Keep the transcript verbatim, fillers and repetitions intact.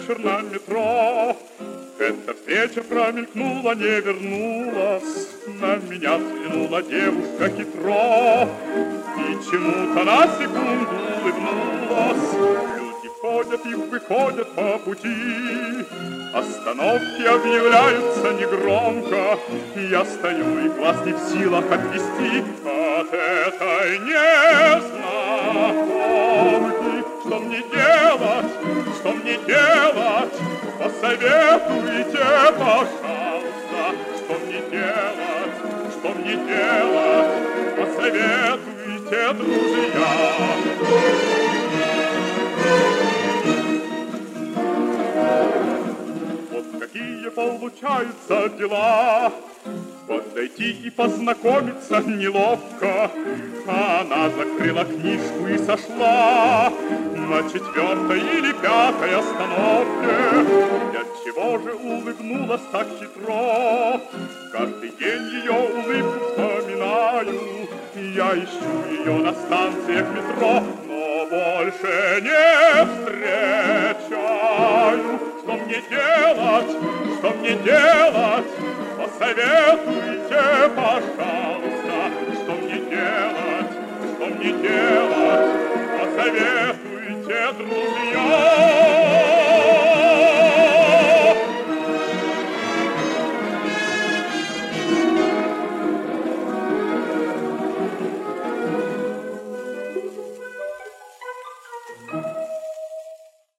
вечер на метро. Эта встреча промелькнула, не вернулась. На меня взглянула девушка хитро и чему-то на секунду улыбнулась. Люди ходят и выходят по пути, остановки объявляются негромко. Я стою и глаз не в силах отвести от этой незнакомки. Что мне делать? Что мне делать? Посоветуйте, пожалуйста. Что мне делать? Что мне делать? Посоветуйте, друзья. Вот какие получаются дела. Подойти и познакомиться неловко. Она закрыла книжку и сошла на четвертой или пятой остановке. Я чего же улыбнулась так хитро? Каждый день ее улыбку вспоминаю. Я ищу ее на станциях метро, но больше не встречаю. Что мне делать? Что мне делать? Посоветуйте, пожалуйста. Что мне делать? Что мне делать? Посоветуйте, друзья.